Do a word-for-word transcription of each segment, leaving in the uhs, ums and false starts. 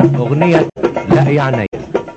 اغنية لا يا عينيا.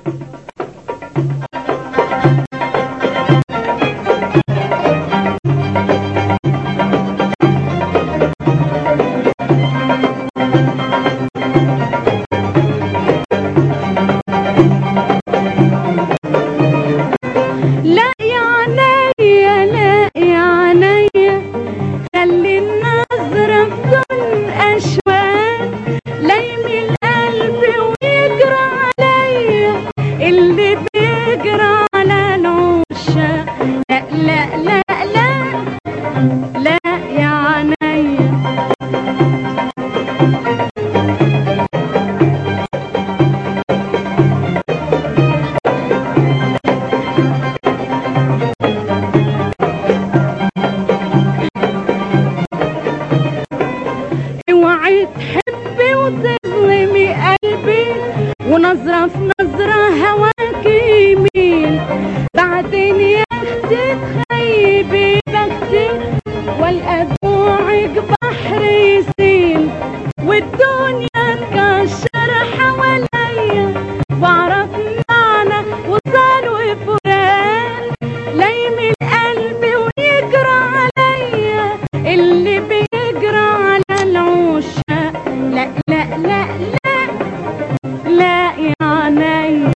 ونظرة في نظرة هواك يمين، بعدين يا اختي تخيبي بختي والقى دموعك بحر يسيل، والدنيا تكشر حواليا واعرف معنى وصال وفرقان، لايم القلب ويجرى عليا اللي بيجرى على العشاق. لا لا لا لا لا يا عينيا.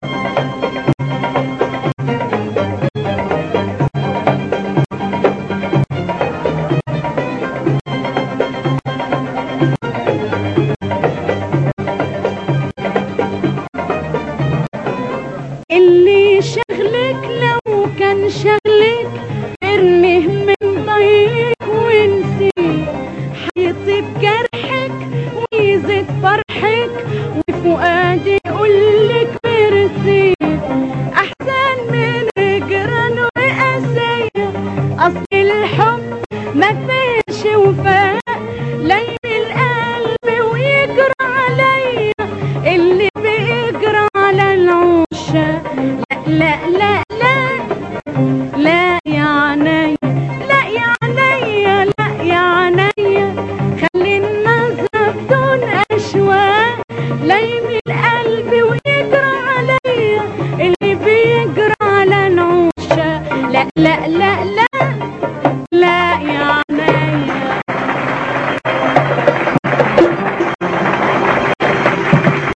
اللي شغلك لو كان شغلك ارميه من ضيق وانسيه، حيطيب جرحك ويزيد فرحك وفؤادي يقولك ميرسي، احسن من جيران وقاسية، اصل الحب مفيش وفاء.